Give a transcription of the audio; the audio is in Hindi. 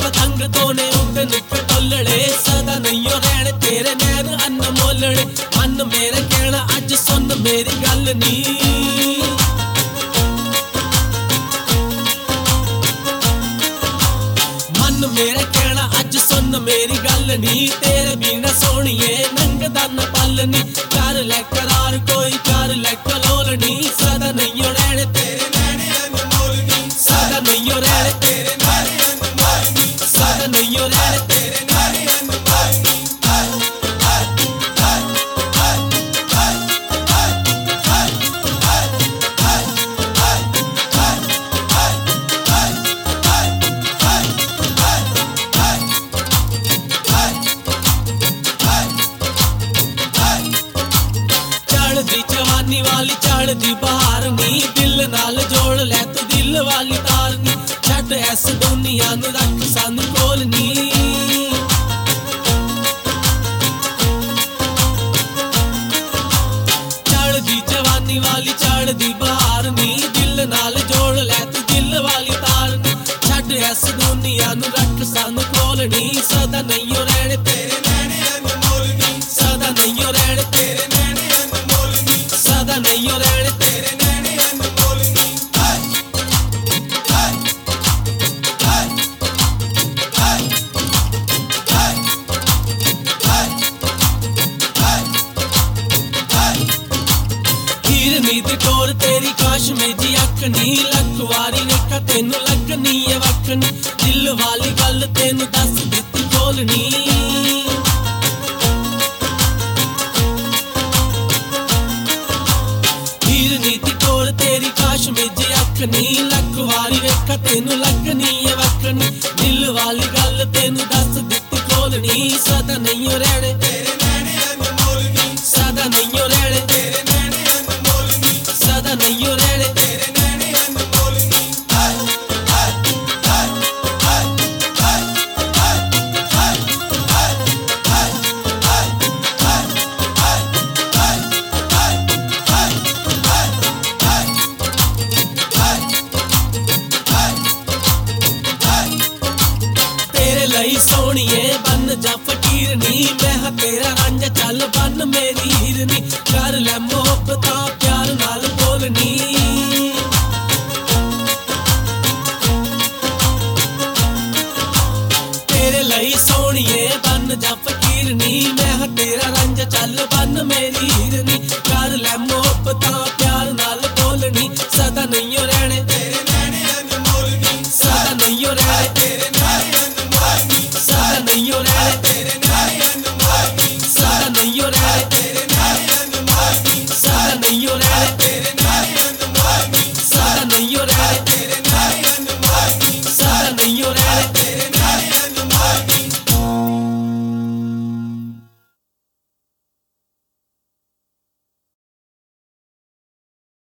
पतंग तोने उड़न पटोलड़े सदा नहीं रहने तेरे नैन अनमोलड़े मन मेरे कहना अज सुन मेरी गल नी मन मेरे कहना अज सुन मेरी गल नी तेरे बिना सोनिए नंगदा न पल नी कर ले करार कोई कर ले कलोलनी सदा नहीं रहने तेरे नैन अनमोलनी सदा नहीं रहने तेरे नैन अनमोलनी सदा नहीं रहने तेरे नैन अनमोलनी जवानी वाली चढ़दी बहार नी दिल नाल जोड़ ले तू दिल वाली तार नी छड़ ऐस दुनिया नु रख सन कोल नी चढ़दी जवानी वाली चढ़दी बहार नी दिल नाल जोड़ ले तू दिल वाली तार नी छड़ ऐस दुनिया नु रख सन कोल नी सदा नहीं रहने तेरे नैन अनमोलनी सदा नहीं रहने तेरे नैन अनमोलनी सदा नहीं रहने तेरे नैन अनमोलनी हीर नींद टोर तेरी काश में जी अखनी लखवारी वेखा तेनू लगनी है वखनी दिल वाली गल तेनू दस दित्ती खोलनी तेरी काश में जी अखनी लखवारी वेखा तेनू लगनी है वखनी दिल वाली गल तेनू दस दित्ती खोलनी सदा नहीं रहने तेरे नैन अनमोलनी सदा नहीं रहने तेरे नैन अनमोलनी सदा नहीं रहने तेरे नैन अनमोलनी लई सोनिए बन जा फकीर नी मैं तेरा रंज चल बन मेरी हीरनी कर ले मोहब्बत प्यार नाल बोलनी तेरे लई सोनिए बन जा फकीर नी मैं तेरा रंज चल बन मेरी हीरनी कर ले मोहब्बत प्यार नाल बोलनी सदा नहीं